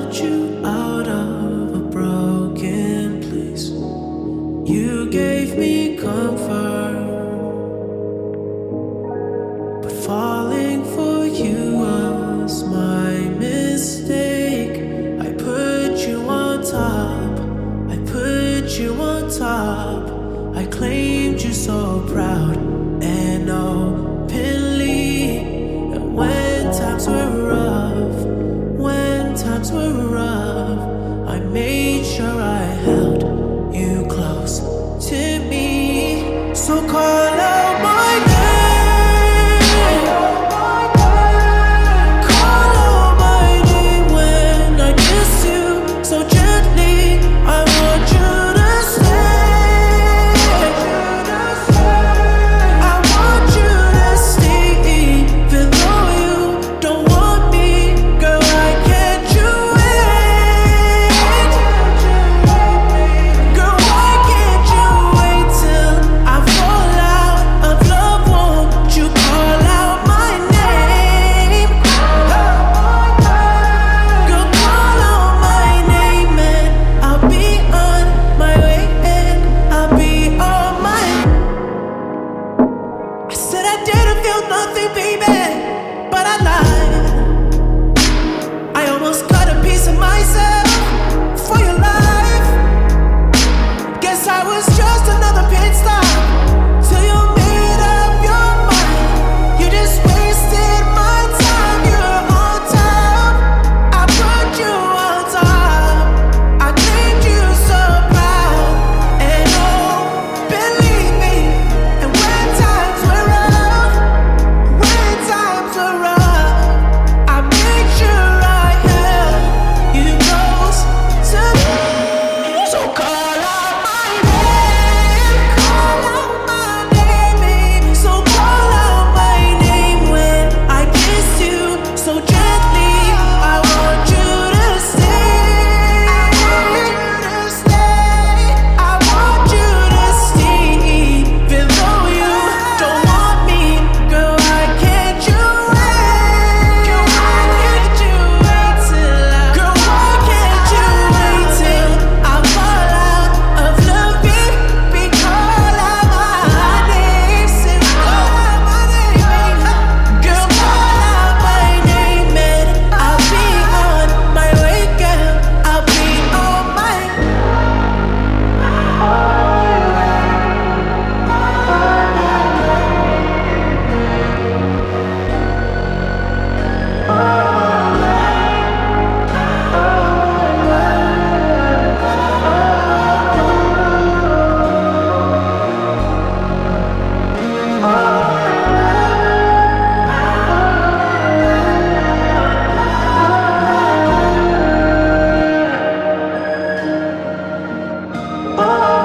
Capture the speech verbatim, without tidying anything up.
brought you out of a broken place. You gave me comfort, but falling for you was my mistake. I put you on top, I put you on top. I claimed you so proud and openly. And when times were rough, when times were rough, I made sure I held you close to me. So call out my name, call out my name when I kiss you so gently. I want you to stay, I want you to stay, even though you don't want me. Girl, why can't you wait? Girl, why can't you wait till I fall out of love? Won't you call out my name? Girl, call out my name and I'll be on my way and I'll be on my. I said I didn't feel nothing, baby, but I lied. I almost cut a piece of myself for your life. Guess I was just another pit stop till you made up your mind. You just wasted my time. You're on top, I put you on top. I claimed you so proud and oh, believe me. And when times were rough, when times were rough, I made sure I held you close to me. So call out my name, call out my name, baby. So call out my name when I kiss you so gently. I want you to stay, I want you to stay, I want you to stay, even though you don't want me. Girl, why can't you wait? Girl, why can't you wait till I? Girl, why can't you wait till I fall out of love, baby? Call out my name, say call out my name, girl, call out my name and I'll be on my way, girl, I'll be on my. Oh